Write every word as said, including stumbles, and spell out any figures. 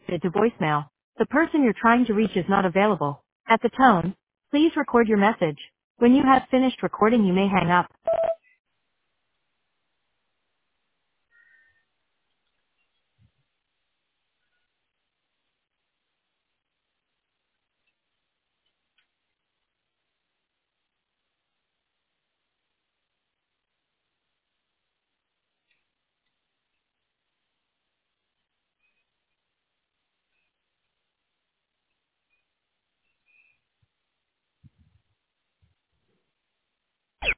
to voicemail. The person you're trying to reach is not available. At the tone, please record your message. When you have finished recording, you may hang up.